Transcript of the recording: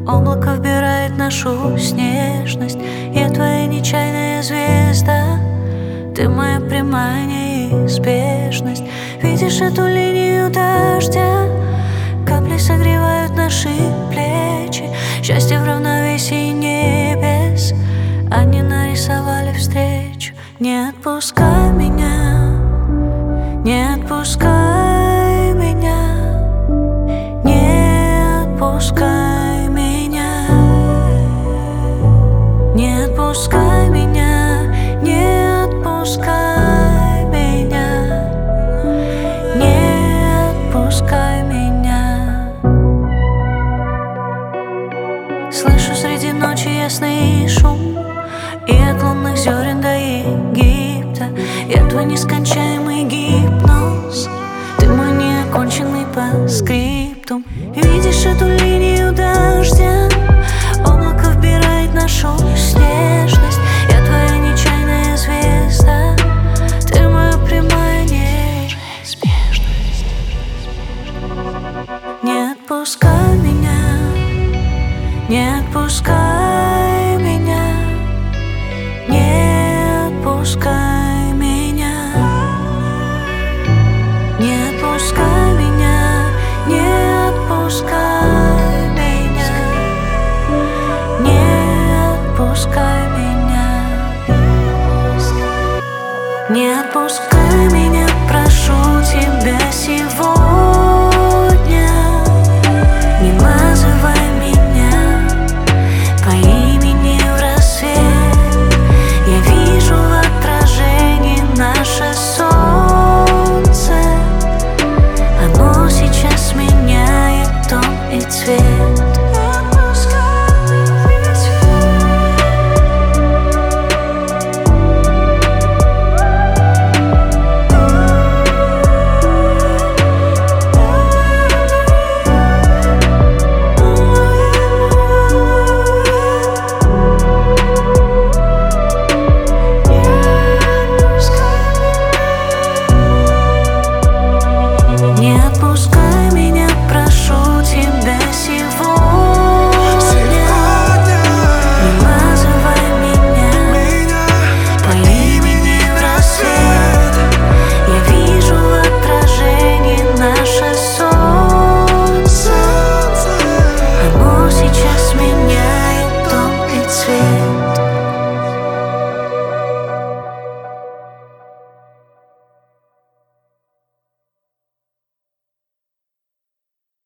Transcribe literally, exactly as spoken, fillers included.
Облако вбирает нашу снежность. Я твоя нечаянная звезда, ты моя прямая неизбежность. Видишь эту линию дождя? Капли согревают наши плечи. Счастье в равновесии небес. Они нарисовали встречу. Не отпускай меня, не отпускай меня, не отпускай меня, не отпускай меня, не отпускай меня, не отпускай меня. Слышу среди ночи ясный шум, и от лунных зерен до Египта я твой нескончаемый гипноз. Ты мой неоконченный по скриптум. Видишь эту линию дождя? Облако вбирает нашу снежность. Я твоя нечаянная звезда, ты моя прямая неизбежность. Не отпускай меня, не отпускай меня, не отпускай меня, не отпускай меня, не отпускай меня, не отпускай меня, не отпускай меня, прошу тебя сегодня. Не называй меня по имени в рассвет. Я вижу в отражении наше солнце. Оно сейчас меняет тон и цвет. Не отпускай меня, прошу тебя сегодня. Не называй меня по имени в рассвет. Я вижу в отражении наше солнце. Оно сейчас меняет тон и цвет.